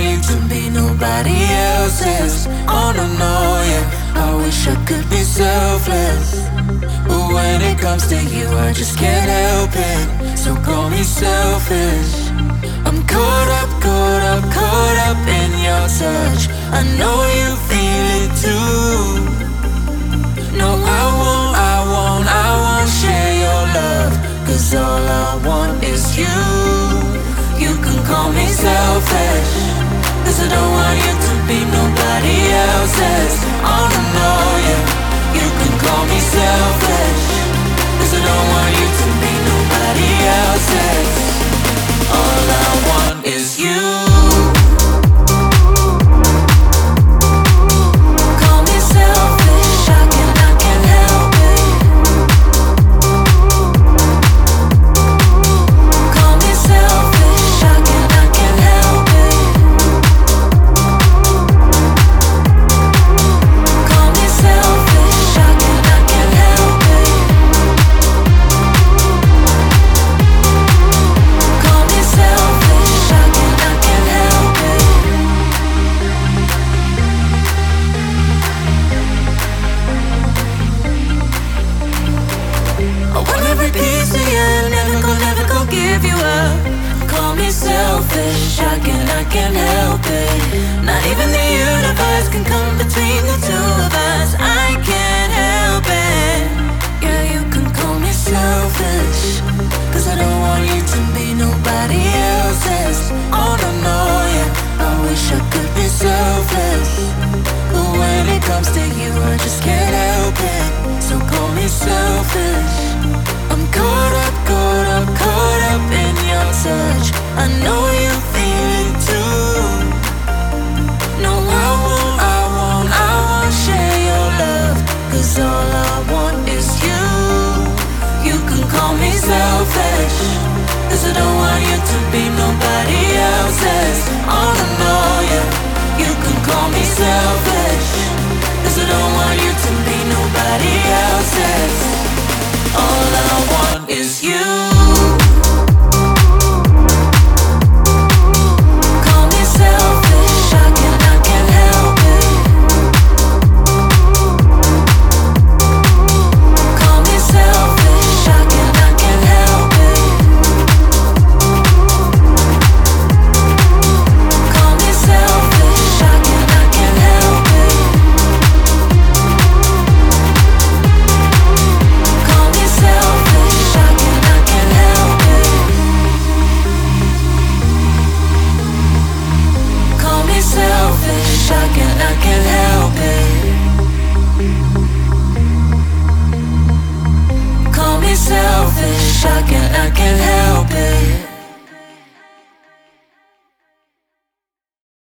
you to be nobody else's. Oh no, no, yeah, I wish I could be selfless, but when it comes to you, I just can't help it. So call me selfish. I'm caught up, caught up, caught up in your touch. I know you feel it too. No, I won't share your love, 'cause all I want is you. You can call me selfish, 'cause I don't want you to be nobody else's. Oh no, no, yeah, you can call me selfish, 'cause I don't want you to be nobody else's. All I want is you. Selfish, I can't help it. Not even the universe can come between the two of us. I can't help it. Yeah, you can call me selfish, 'cause I don't want you to be nobody else's. Oh no, no, yeah, I wish I could be selfless, but when it comes to you, I just can't help it. So call me selfish. I'm caught up, caught up, caught up in your touch. I know you feel it too. No, I won't share your love, 'cause all I want is you. You can call me selfish, 'cause I don't want you to be nobody else's. Oh no, no, yeah, you can call me selfish, 'cause I don't want you to be nobody else's. All I want is you. I can't help it. Call me selfish, I can't help it.